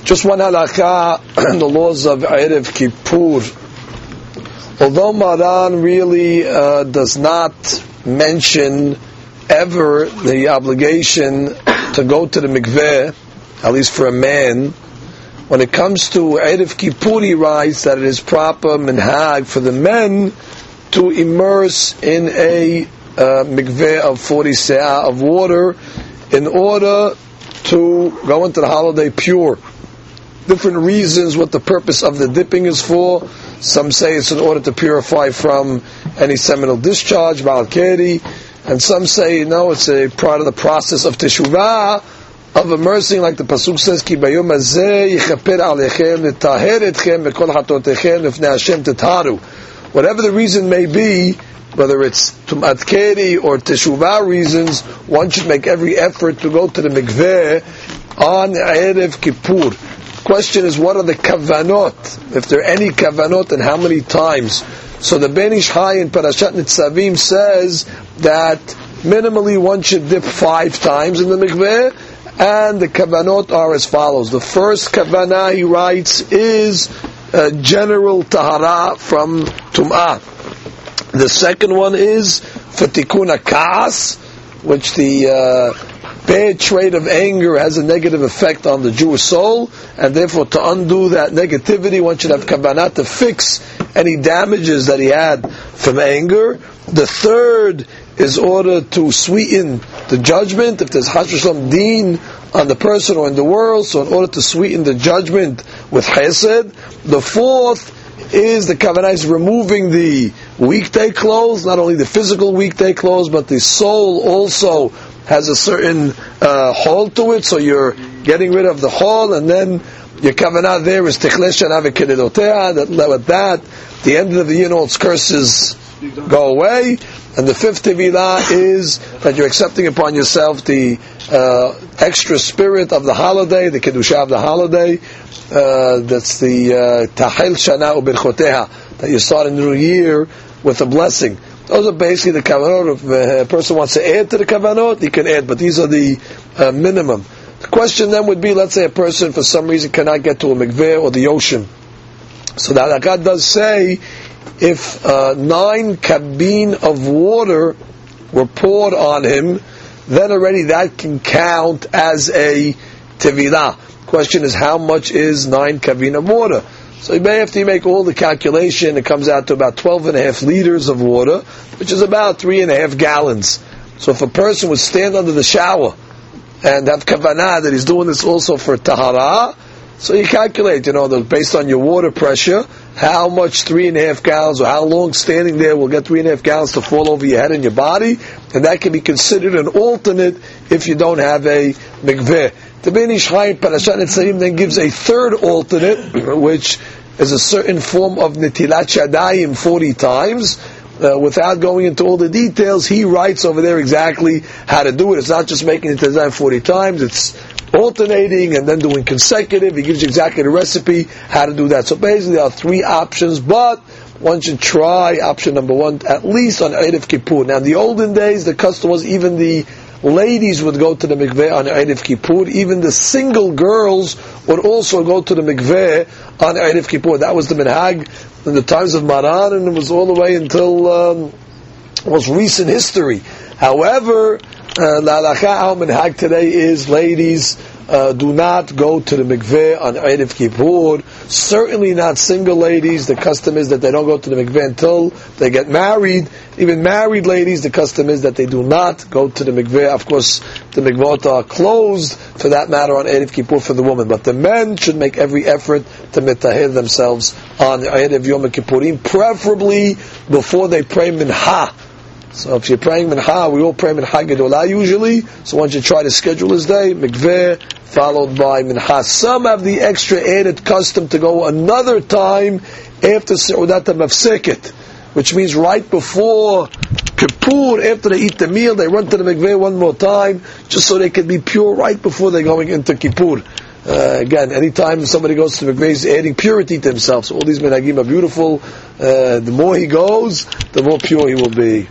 Just one halakha in the laws of Erev Kippur. Although Maran really does not mention ever the obligation to go to the mikveh, at least for a man, when it comes to Erev Kippur, he writes that it is proper minhag for the men to immerse in a mikveh of 40 se'ah of water in order to go into the holiday pure. Different reasons what the purpose of the dipping is for. Some say it's in order to purify from any seminal discharge, Balkeri, and some say no, it's a part of the process of teshuvah, of immersing, like the pasuk says, Ki bayom hazeh yichaper alechem letaher etchem v'kol chatotechem lifnei Hashem tetaru. Whatever the reason may be, whether it's Tumat Keri or Teshuvah reasons, one should make every effort to go to the mikveh on Erev Kippur. The question is, what are the kavanot? If there are any kavanot, and how many times? So the Ben Ish Chai in Parashat Nitzavim says that minimally one should dip 5 times in the mikveh, and the kavanot are as follows. The first kavanah, he writes, is general tahara from Tum'ah. The second one is for tikkun kaas, which the bad trait of anger has a negative effect on the Jewish soul, and therefore to undo that negativity, one should have kavanah to fix any damages that he had from anger. The third is order to sweeten the judgment, if there's Chas v'Shalom din on the person or in the world, so in order to sweeten the judgment with chesed. The fourth is the kavanah is removing the weekday clothes, not only the physical weekday clothes, but the soul also has a certain hole to it, so you're getting rid of the hole, and then your kavanah there is techle shana v'kededotea, that with that, the end of the year, all its curses go away. And the fifth tevilah is that you're accepting upon yourself the extra spirit of the holiday, the kedusha of the holiday. That's the tahil shana u'berchoteha, that you start a new year with a blessing. Those are basically the kavanot. If a person wants to add to the kavanot, he can add, but these are the minimum. The question then would be, let's say a person for some reason cannot get to a mikveh or the ocean. So the halakha does say, if 9 kabin of water were poured on him, then already that can count as a tevilah. Question is, how much is 9 kabin of water? So you may, after you make all the calculation, it comes out to about 12.5 liters of water, which is about 3.5 gallons. So if a person would stand under the shower and have kavanah that he's doing this also for tahara, so you calculate, based on your water pressure, how much 3.5 gallons, or how long standing there will get 3.5 gallons to fall over your head and your body, and that can be considered an alternate if you don't have a mikveh. The Ben Ish Chai in Parashat Nitzavim then gives a third alternate, which is a certain form of netilat shadayim 40 times. Without going into all the details, he writes over there exactly how to do it. It's not just making it 40 times, it's alternating and then doing consecutive. He gives you exactly the recipe, how to do that. So basically there are 3 options, but one should try option number 1, at least on Erev Kippur. Now in the olden days, the custom was even the ladies would go to the mikveh on Erev Kippur. Even the single girls would also go to the mikveh on Erev Kippur. That was the minhag in the times of Maran, and it was all the way until most recent history. However, the halakha al minhag today is ladies do not go to the mikveh on Erev Kippur. Certainly not single ladies. The custom is that they don't go to the mikveh until they get married. Even married ladies, the custom is that they do not go to the mikveh. Of course, the mikvot are closed, for that matter, on Erev Kippur for the woman. But the men should make every effort to mitahir themselves on Erev Yom Kippurim, preferably before they pray mincha. So if you're praying mincha, we all pray mincha gedolah usually, so one should try to schedule his day, mikveh, followed by mincha. Some have the extra added custom to go another time after Seudat HaMafseket, which means right before Kippur, after they eat the meal, they run to the mikveh one more time, just so they can be pure right before they're going into Kippur. Again, anytime somebody goes to the mikveh, he's adding purity to himself. So all these minhagim are beautiful. The more he goes, the more pure he will be.